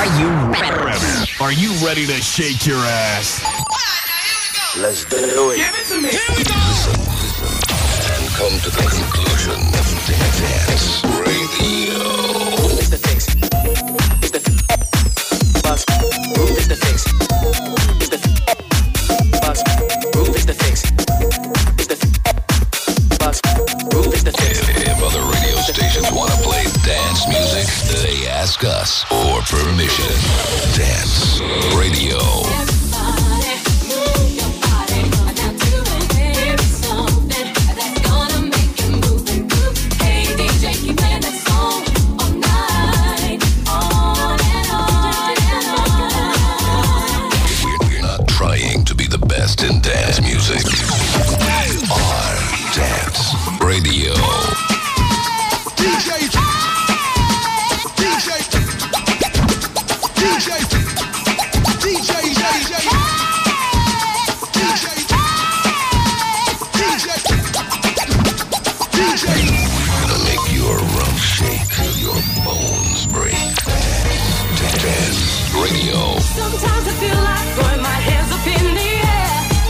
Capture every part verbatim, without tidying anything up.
Are you ready? Are you ready to shake your ass? Let's do it. Give it to me. Here we go. Listen, listen, and come to the conclusion of Dance Radio. It's the fix. It's the bus. Groove is the fix. It's the bus. Groove is the fix. It's the bus. Groove is the fix. If, if other radio stations want to play dance music, they ask us for permission. Dance Radio. In dance music. We are Dance Radio. D J, D J, D J, D J, D J, D J, D J. Gonna make your rump shake, your bones break. Dance Radio. Sometimes I feel like throwing my hands up in the air.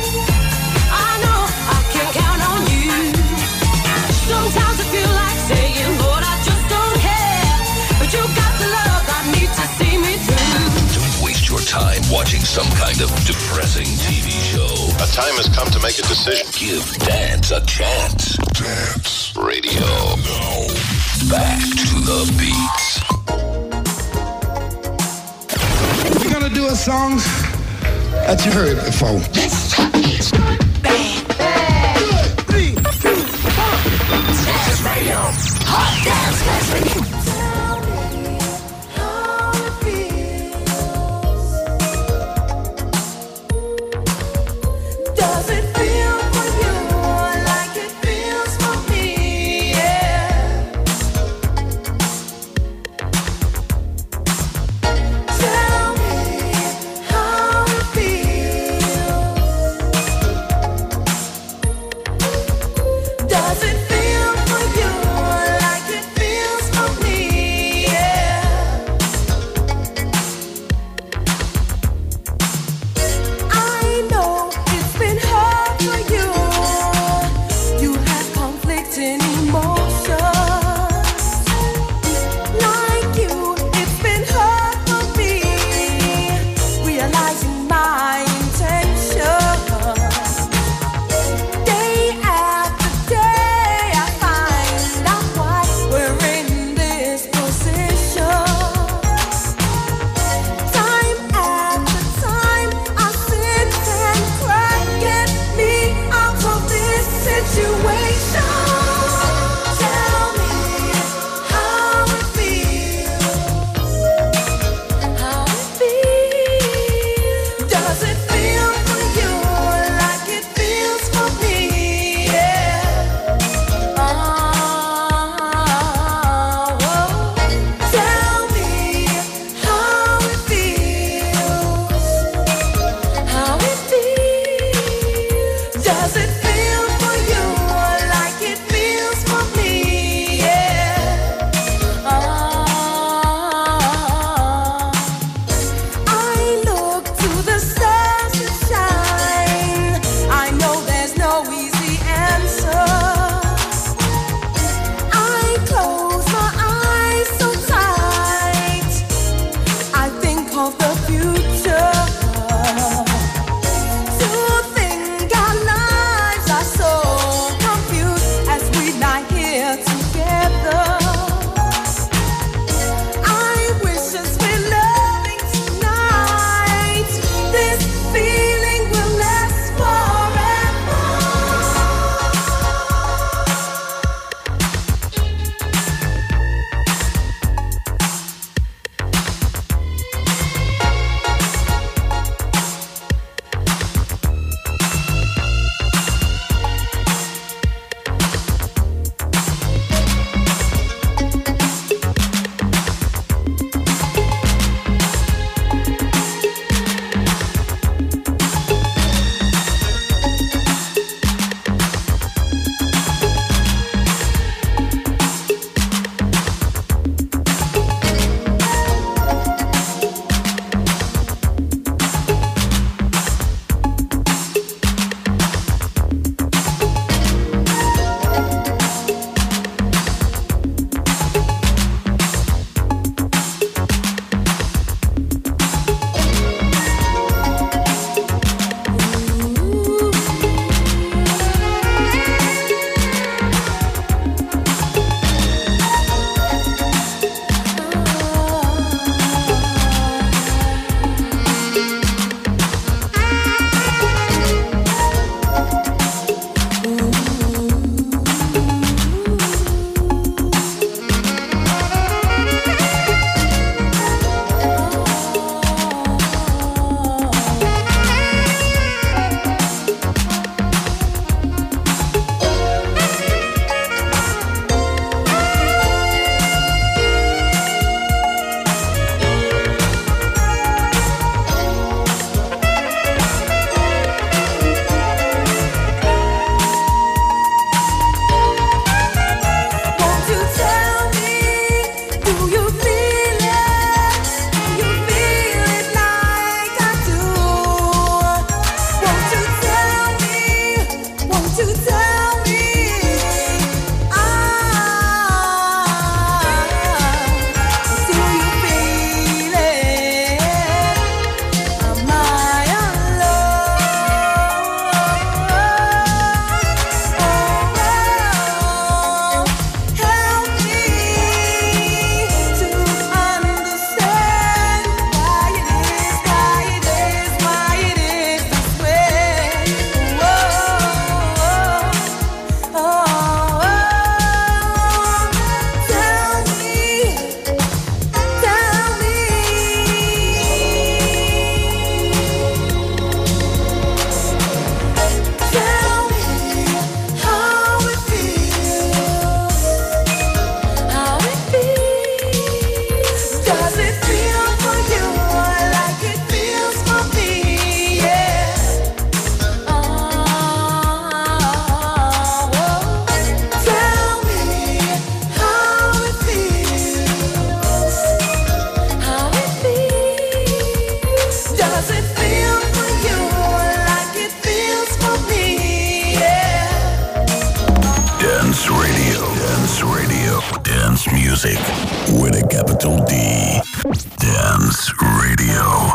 Sometimes I feel like saying, Lord, I just don't care. But you got the love I need to see me through. Don't waste your time watching some kind of depressing T V show. A time has come to make a decision. Give dance a chance. Dance Radio. Now, back to the beats. We're gonna do a song that you heard before. Let's talk it. Bad. Dance Radio. Hot Dance Dance Radio. Does it feel for you like it feels for me? Yeah. Tell me how it feels. Does it feel for you like it feels for me? Capital D. Dance Radio.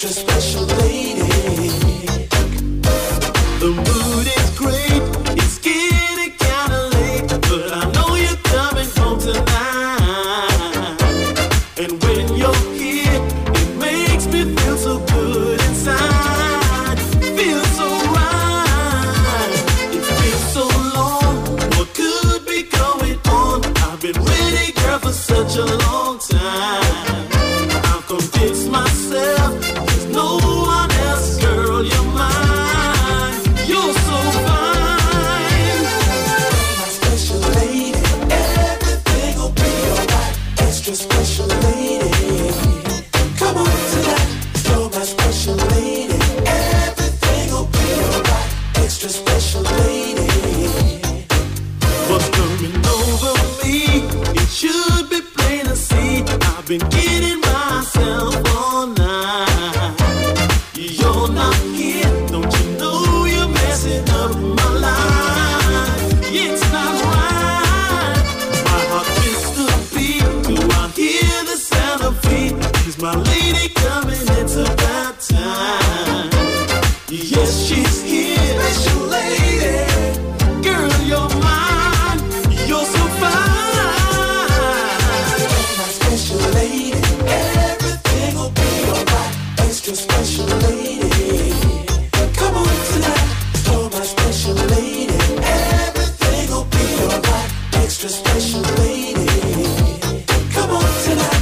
extra special lady. The mood is great, it's getting kinda late, but I know you're coming home tonight. And when you're here, it makes me feel so good inside. Feels so right. It's been so long, what could be going on? I've been waiting, girl, for such a long time. I've convinced myself there's no one else, girl, you're mine. You're so fine. My special lady, everything will be alright. Extra special lady. Come on tonight, you're my special lady. Everything will be alright. Extra special lady. What's coming over me? It should be plain to see. I've been kidding myself all night. You're not here, don't you know you're messing up my life? It's not right. My heart missed a beat. Do I hear the sound of feet? Is my lady coming? It's about time. Yes, she's here. Special lady. Girl, you're mine. You're so fine. My special lady. Everything will be alright. Extra special lady. Come on tonight. You're my special lady. Everything will be alright. Extra special lady. Come on tonight.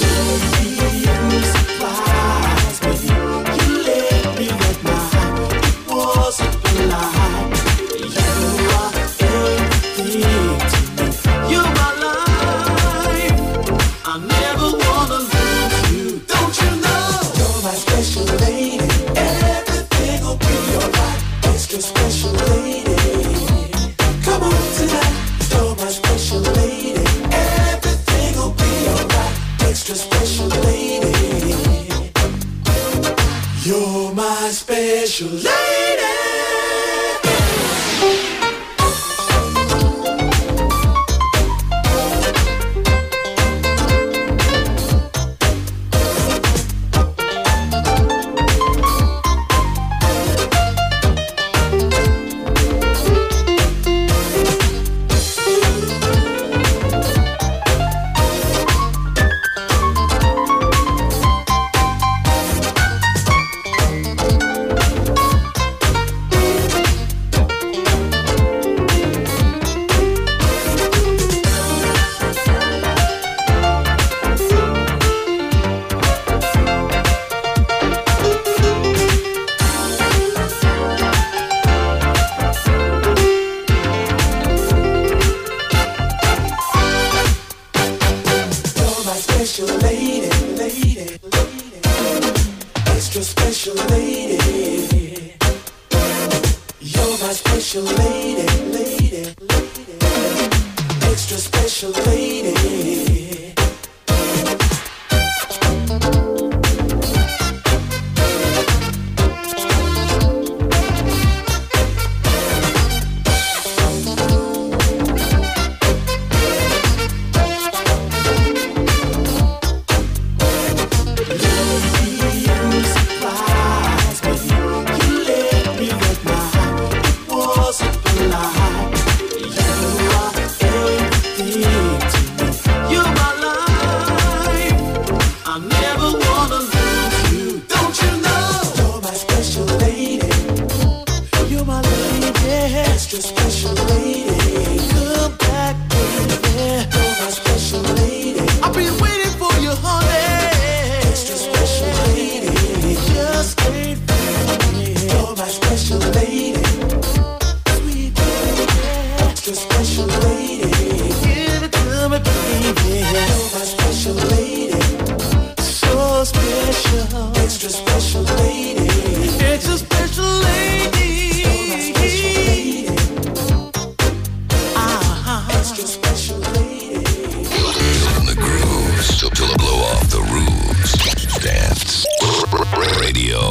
You surprise me. You let me get my heart. It wasn't polite. You are everything to me. You're my life. I never wanna lose you. Don't you know? You're my special lady. Everything will be alright. Extra special lady. Come on tonight. You're my special lady. Everything will be alright. Extra special lady. You're my special lady. You're my special lady, lady, lady. Extra special lady. You're my special lady, lady, lady. Extra special lady. You surprise me. You let me get my heart. It wasn't polite. You are everything to me. You're my life. I never wanna lose you. Don't you know? You're my special lady. You're my lady. Extra special lady. Come back, baby. You're my special lady. I've been waiting for you, honey. Extra special lady. Just wait for me. You're my special lady. Sweet baby. Extra special lady. Give it to me, baby. You're my special lady. So special. Extra special lady. Extra special lady. You're my special lady. Ah, extra special lady. In the grooves till, till I blow off the roofs. Dance Radio.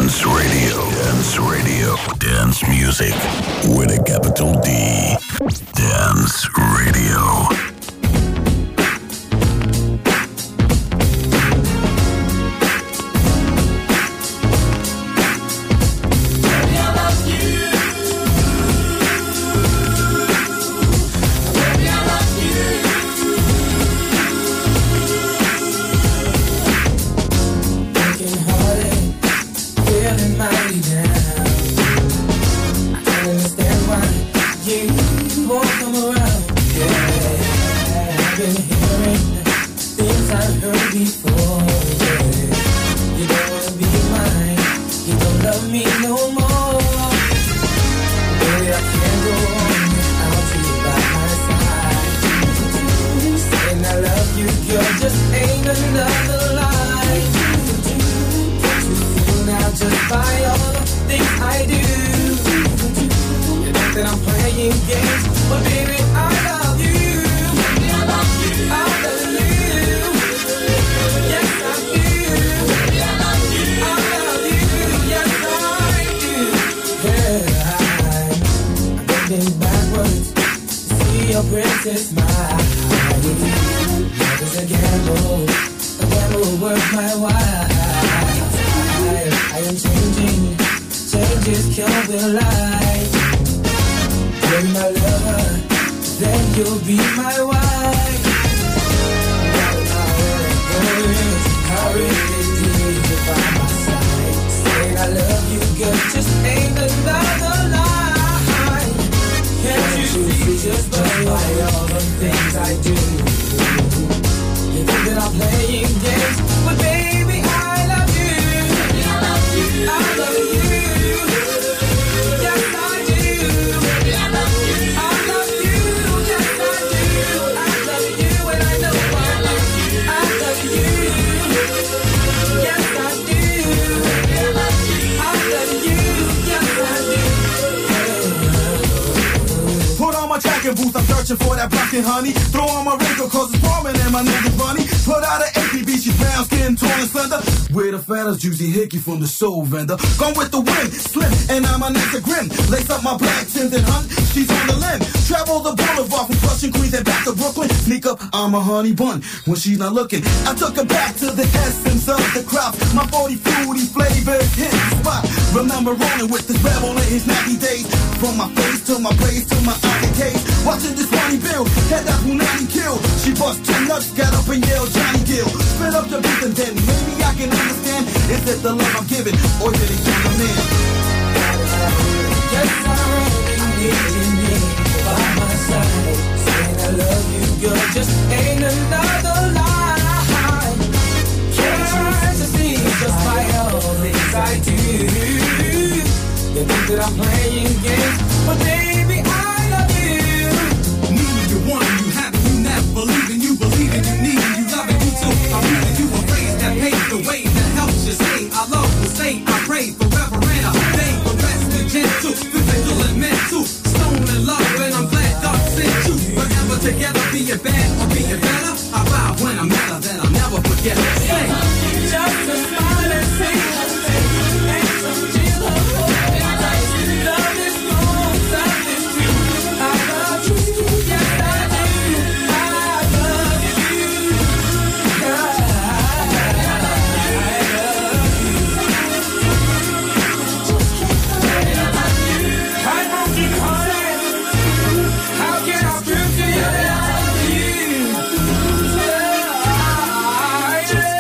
Dance Radio. Dance Radio. Dance music with a capital D. Dance Radio. For that blocking honey, throw on my wrinkle cause it's warming and my niggas bunny. Put out an A P B, she's brown skin, tall and slender. With a fat as juicy hickey from the soul vendor. Gone with the wind, slim, and I'm a nice grin. Lace up my black tins and hunt, she's on the limb. Travel the boulevard from Flushing, Queens and back to Brooklyn. Sneak up, I'm a honey bun when she's not looking. I took her back to the essence of the crop. My forty fruity flavors hit the spot. Remember rolling with this rebel in his ninety days. From my face to my place to my eye cage. Watching this Ronnie Bill, had that Punani kill. She bust two nuts, got up and yelled Johnny Gill. Spit up the beat and then maybe I can understand. Is it the love I'm giving or did it kill the man? Yes, I really need you by my side. Saying I love you, girl, just ain't another lie. Can't you see just by all things I do? You think that I'm playing games, but baby, I love you. Need you, want you, having you, never believing you, believing you, needing you, loving you too. I'm reading you a phrase that paves the way, that helps you say I love will say I pray forever and a day for rest and gentle, physical and mental. Stone and love, and I'm glad God sent you. Forever together, be it bad or be it better. I vow when I'm better that I'll never forget. Say, just a smile and say, and some chill of hope. Love is gone, love is true. I love you, yes I do. I love you. I love you. I'm broken hearted. How can I prove to you that I love you? I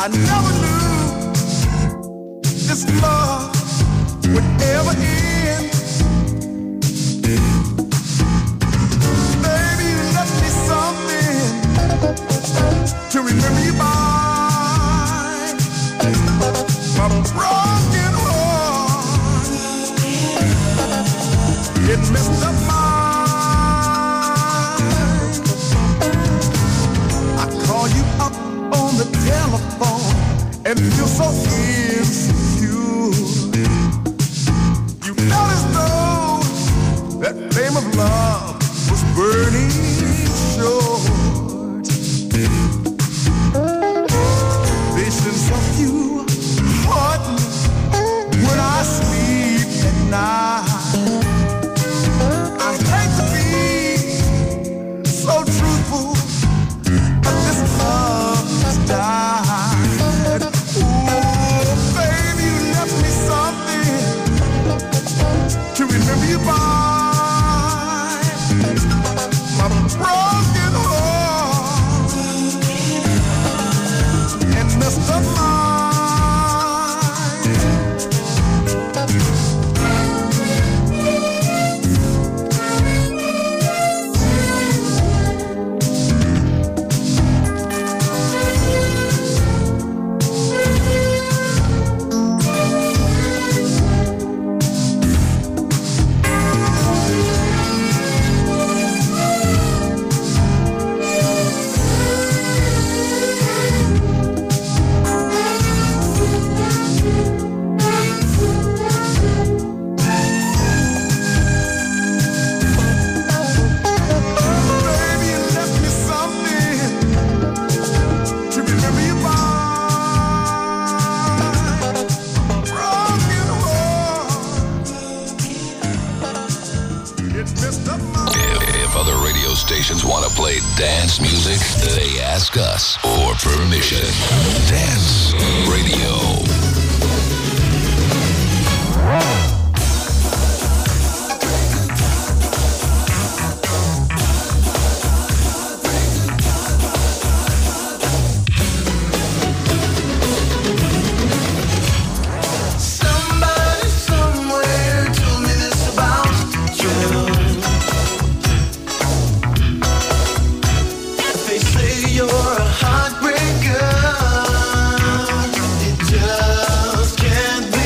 I never knew this love would ever end. Baby, you left me something to remember you by. My broken heart, it messed up mine. I call you up on the telephone and feel so insecure. You felt as though that flame of love was burning short. Visions of you haunt me when I sleep at night. I hate to be so truthful, but this love has died. Ooh, baby, you left me something to remember you by. My broken heart and messed up mind. Stations want to play dance music, they ask us for permission. Dance Radio. You're a heartbreaker. It just can't be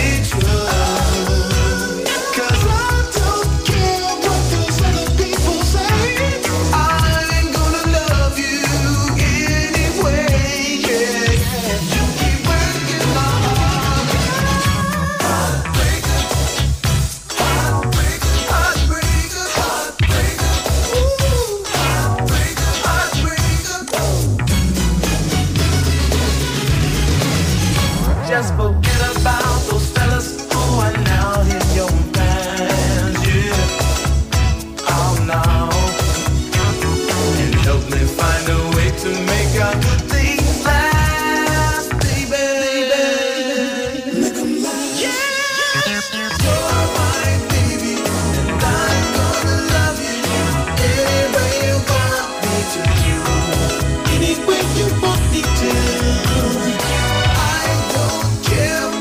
Any way you want me to. I don't care.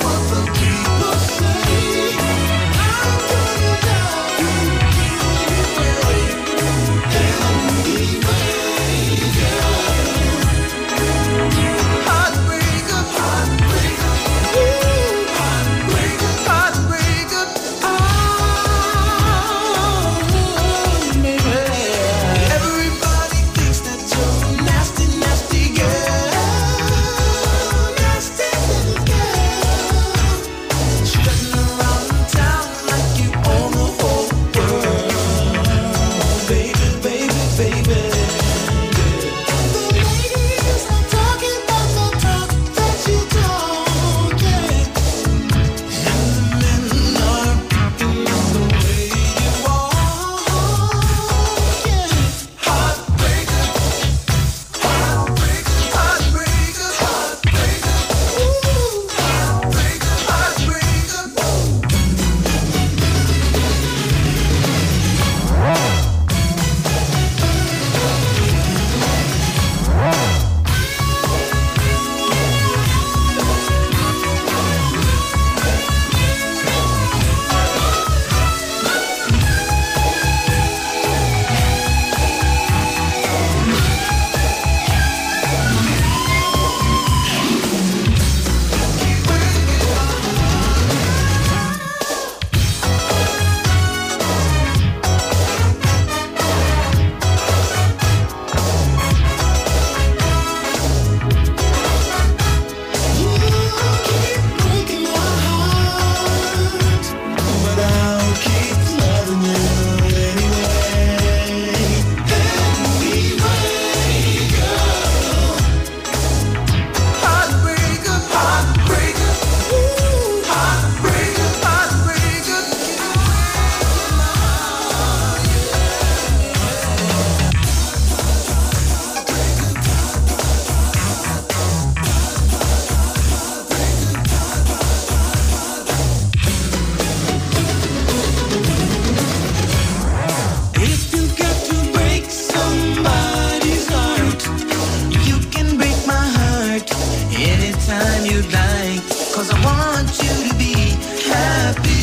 time you'd like, 'cause I want you to be happy.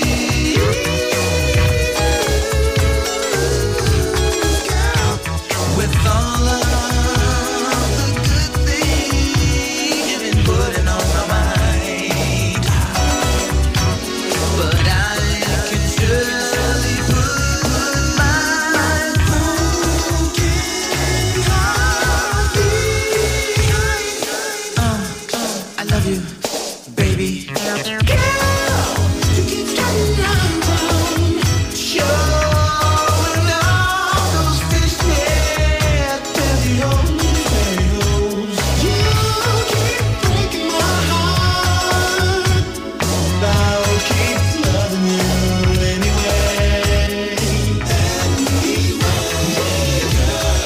With all of the good things you've been putting on my mind, but I can surely put my broken heart behind. Uh, uh, I love you, baby. Girl, you keep getting around, showing all those fishnet pantyhose. You keep breaking my heart, and I'll keep loving you anyway. Anyway, girl.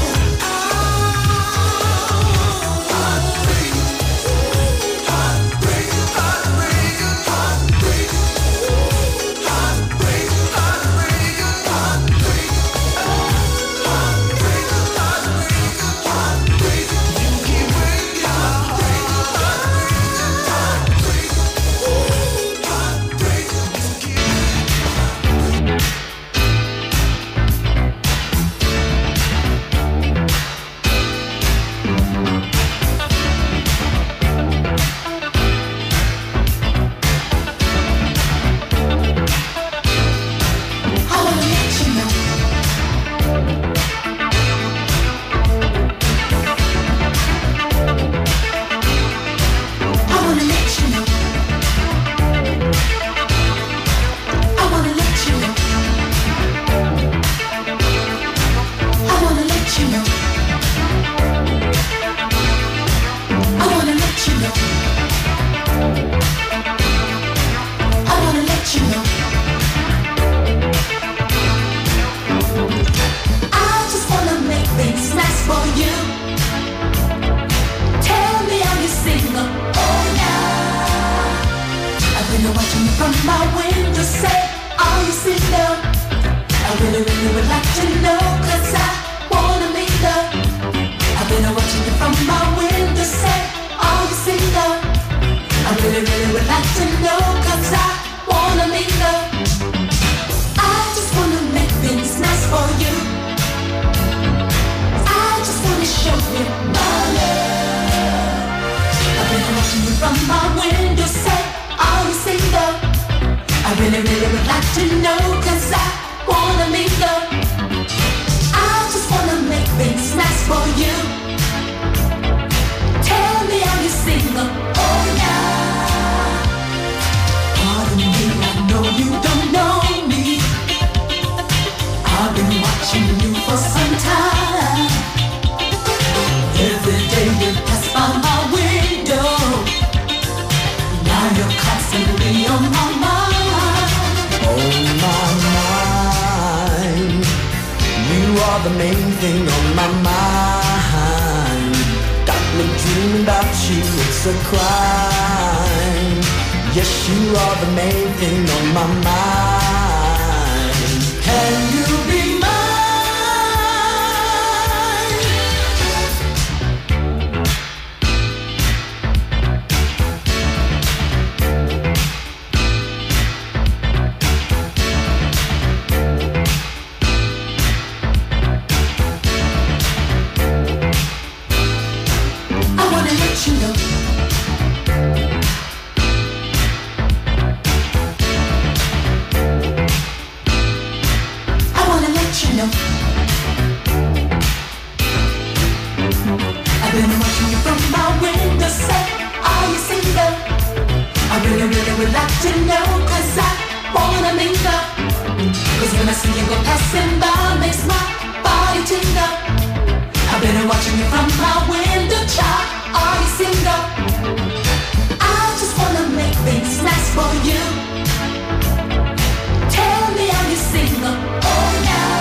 Heartbreak, heartbreak, heartbreak, heartbreak, heartbreak, heartbreak, heartbreak, heartbreak, heartbreak, heartbreak. You keep breaking my heart. Heartbreak, heartbreak, I wanna let you know. I wanna let you know. I wanna let you know. I wanna let you know. I wanna let you know. I wanna let you know. I just wanna make things nice for you. Tell me how you single, oh yeah. I've been watching you from my window, say, are you single? I really, really would like to know, 'cause I wanna meet her. I've been watching you from my window, say, are you single? I really, really would like to know, 'cause I wanna meet her. I just wanna make things nice for you. I just wanna show you my love. I've been watching you from my window, say, are you single? I really, really would like to know, 'cause I wanna meet her. I just wanna make things nice for you. Tell me how you single, oh yeah. Pardon me, I know you don't know me. I've been watching you for some time. Every day you pass by my window. Now you're constantly on my mind. On my mind, you are the main thing on my mind. Got me dreaming about you, it's a crime. Yes, you are the main thing on my mind. Can you be mine? I wanna let you know. I wanna let you know. I've been watching you from my window, say, are you single? I really, really would like to know, 'cause I wanna mingle. 'Cause when I see you go passing by, makes my body tingle. I've been watching you from my window, child, are you single? I just wanna make things nice for you. Tell me how you single, oh yeah.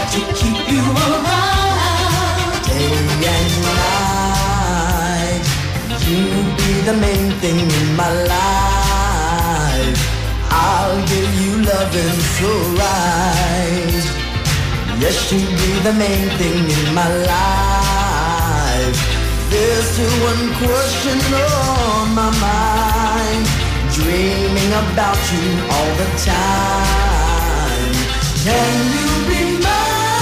to keep you around. Day and night, you be the main thing in my life. I'll give you loving so right. Yes, you be the main thing in my life. There's still one question on my mind, dreaming about you all the time. Can you be mine?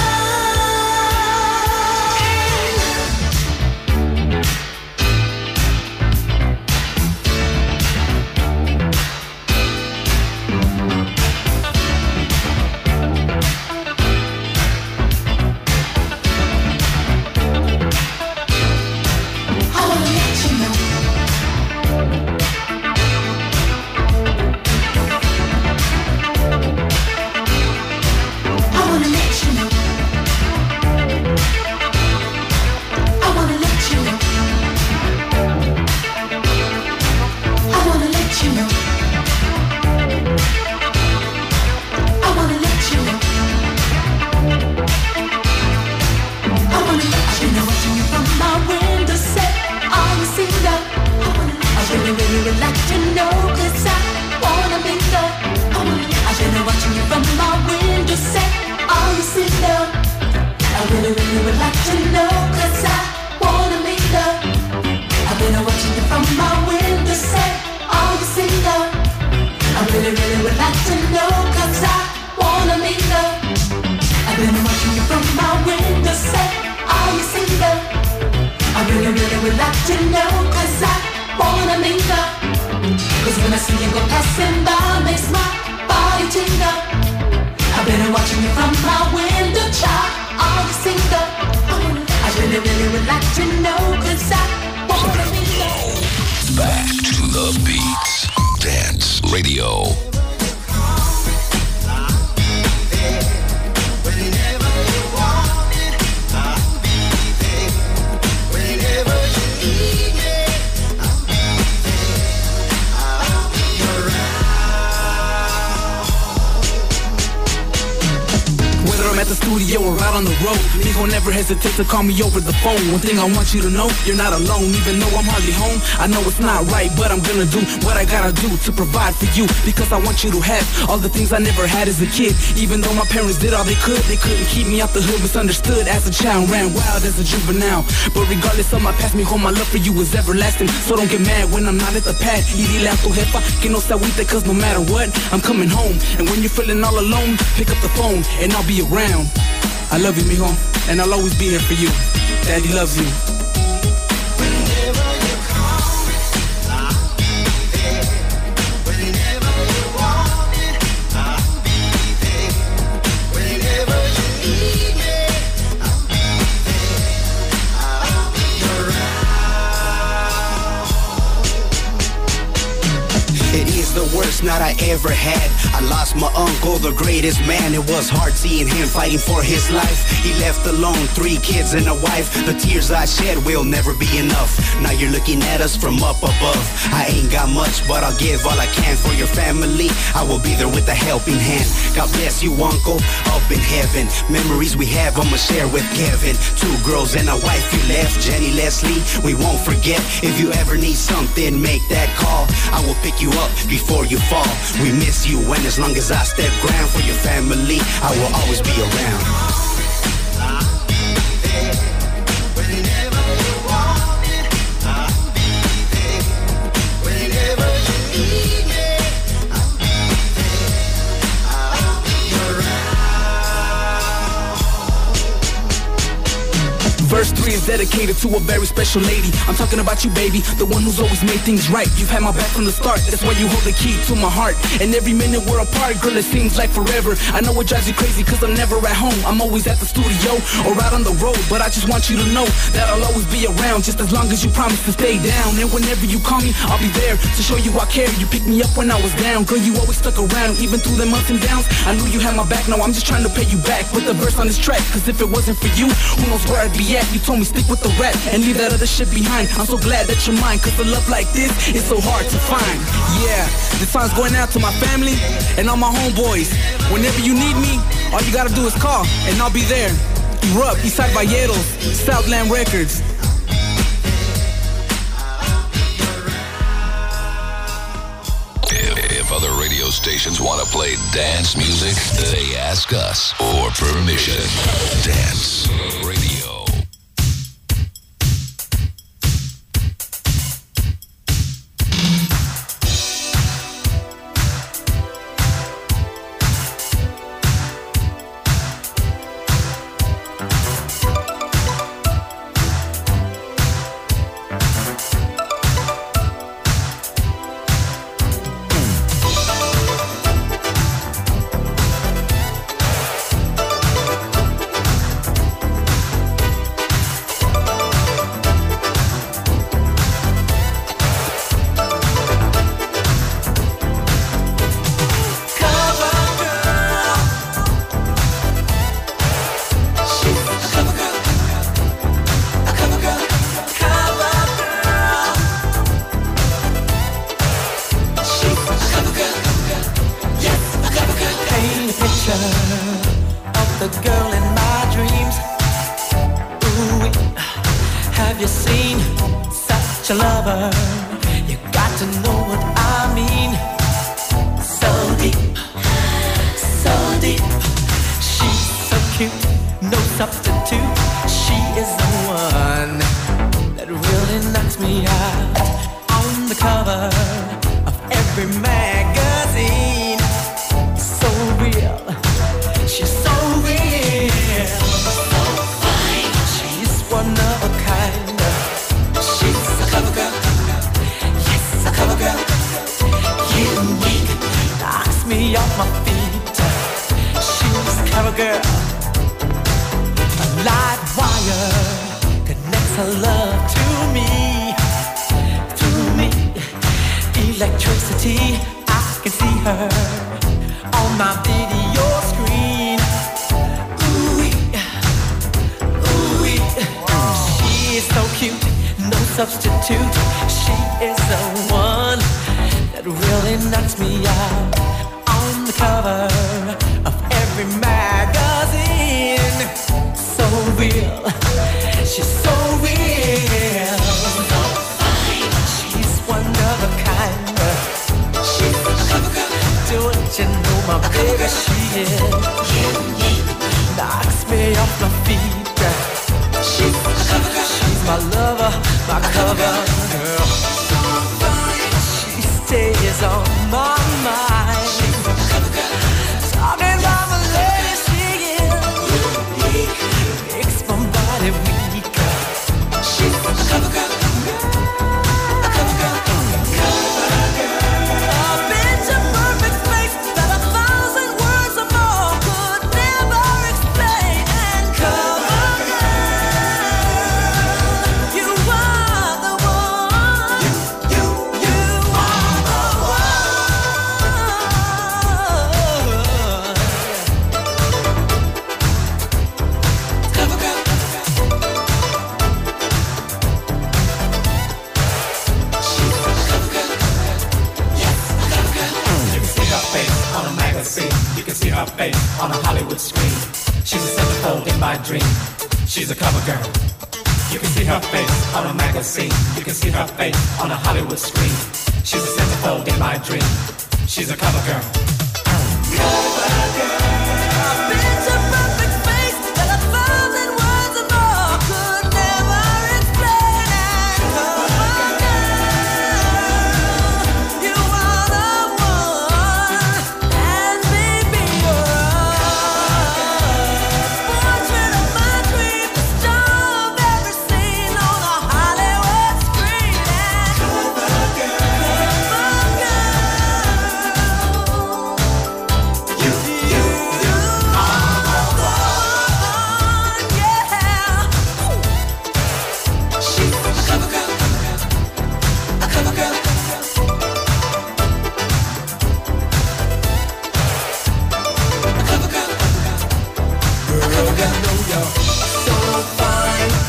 To call me over the phone. One thing I want you to know, you're not alone. Even though I'm hardly home, I know it's not right, but I'm gonna do what I gotta do to provide for you, because I want you to have all the things I never had as a kid. Even though my parents did all they could, they couldn't keep me out the hood. Misunderstood as a child, ran wild as a juvenile. But regardless of my past, mi home, my love for you is everlasting. So don't get mad when I'm not at the pad. Y dile a tu jefa que no se agüite, cause no matter what, I'm coming home. And when you're feeling all alone, pick up the phone and I'll be around. I love you, mijo, and I'll always be here for you. Daddy loves you. Whenever you call me, I'll be there. Whenever you want it, I'll be there. Whenever you need me, I'll be there. I'll be around. It is the worst night I ever had. I lost my uncle, the greatest man. It was hard seeing him fighting for his life. He left alone, three kids and a wife. The tears I shed will never be enough. Now you're looking at us from up above. I ain't got much, but I'll give all I can for your family. I will be there with a helping hand. God bless you, uncle, up in heaven. Memories we have, I'ma share with Kevin. Two girls and a wife you left, Jenny, Leslie. We won't forget. If you ever need something, make that call. I will pick you up before you fall. We miss you, and as long as I step ground for your family, I will always be around. Verse three is dedicated to a very special lady. I'm talking about you, baby, the one who's always made things right. You've had my back from the start, that's why you hold the key to my heart. And every minute we're apart, girl, it seems like forever. I know it drives you crazy cause I'm never at home. I'm always at the studio or out on the road, but I just want you to know that I'll always be around, just as long as you promise to stay down. And whenever you call me, I'll be there to show you I care. You picked me up when I was down, girl, you always stuck around, even through the ups and downs. I knew you had my back, now I'm just trying to pay you back with the verse on this track. Cause if it wasn't for you, who knows where I'd be at. You told homie, stick with the rap and leave that other shit behind. I'm so glad that you're mine, cause a love like this is so hard to find. Yeah, this song's going out to my family and all my homeboys. Whenever you need me, all you gotta do is call and I'll be there. Erupt, Eastside Valleros, Southland Records. If other radio stations want to play dance music, they ask us for permission. Dance Radio.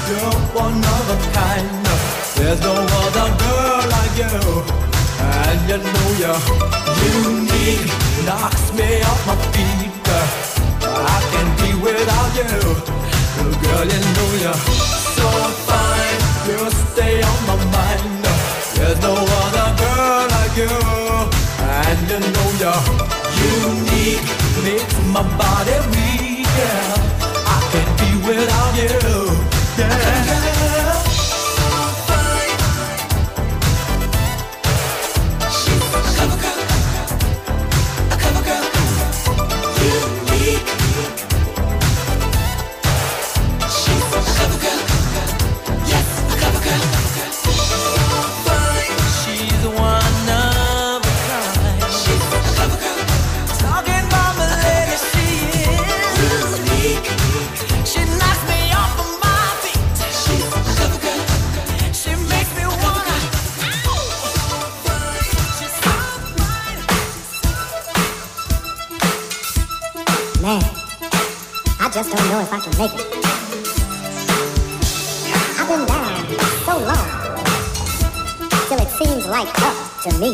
You're one of a kind. There's no other girl like you, and you know you're unique. Knocks me off my feet. I can't be without you. Girl, you know you're so fine. You stay on my mind. There's no other girl like you, and you know you're unique. Makes my body weak. Yeah. I can't be without you. Yeah. I just don't know if I can make it. I've been down so long, till it seems like up to me.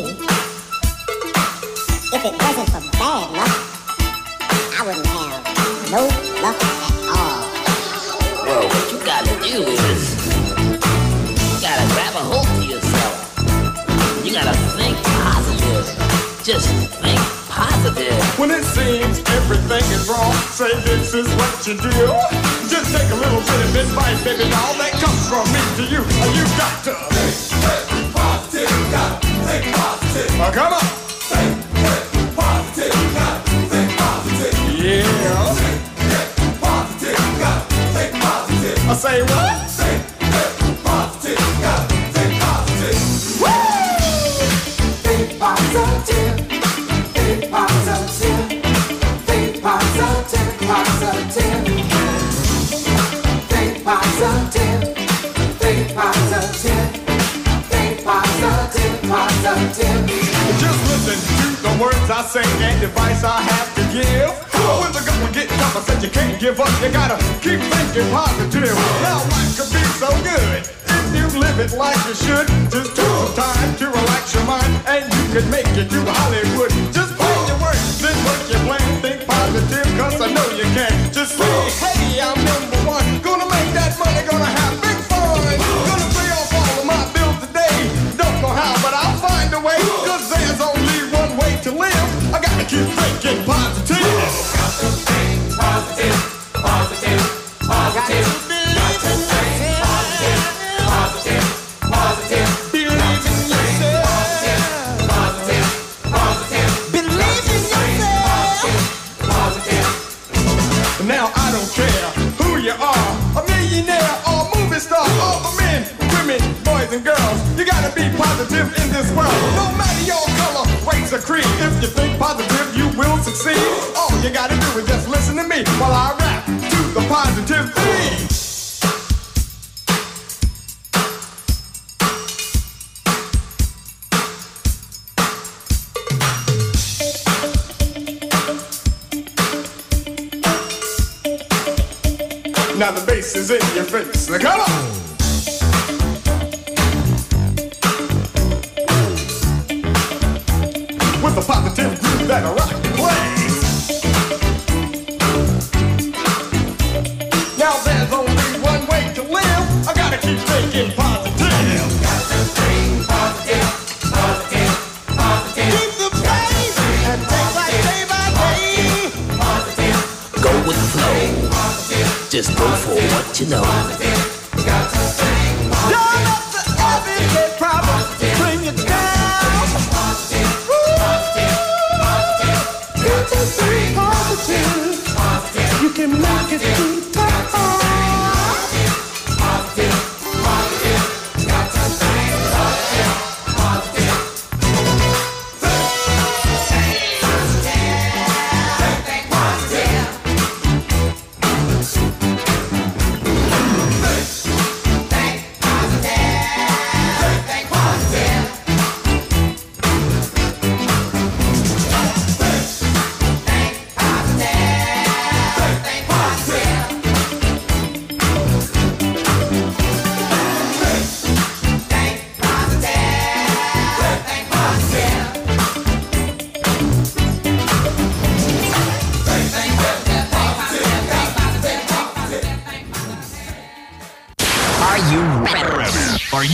If it wasn't for bad luck, I wouldn't have no luck at all. Well, what you gotta do is, you gotta grab a hold to yourself. You gotta think positive. Just think positive. When it seems everything is wrong, say this is what you do. Just take a little bit of advice, baby, and all that comes from me to you. You got to think, think positive, you got to think positive. Oh, come on. Think, think positive, you got to think positive. Yeah. Think, think positive, you got to think positive. I say what? Think, think positive, you got to think positive. Woo! Think positive. Think positive, think positive, positive. Think positive, think positive, think positive, positive. Just listen to the words I say and advice I have to give. When the going get tough, I said you can't give up. You gotta keep thinking positive. Now life could be so good if you live it like you should. Just take some time to relax your mind, and you can make it to Hollywood. Just plan your work, then work your plan. Think positive, cause I know you can. Just say, hey, I'm number one. Gonna make that money, gonna have big fun. Gonna pay off all of my bills today. Don't know how, but I'll find a way. Cause there's only one way to live. I gotta keep thinking positive. Got to think positive, positive, positive. Got to think positive, positive, positive. Believe in yourself. Positive, positive. Believe in yourself. Positive. Now I don't care who you are, a millionaire or movie star, all the men, women, boys and girls. You gotta be positive in this world. No matter your color, race or creed. If you think positive, you will succeed. All you gotta do is just listen to me while I rap to the positive beat. Now the bass is in your face. Now come on! With a positive groove that'll rock the place. Now there's only one way to live. I gotta keep thinking positive. Got to think positive, positive, positive. Keep the pace and day by day by day. Positive. Go with the flow. Just go for what you know. Got to think positive. Don't let the everyday problems bring you down. Positive, positive, positive. Got to think positive. Positive. You can make it through tough times. Positive, positive. Got to think positive, positive. Think positive. Think positive. Yeah. Are you ready? Are you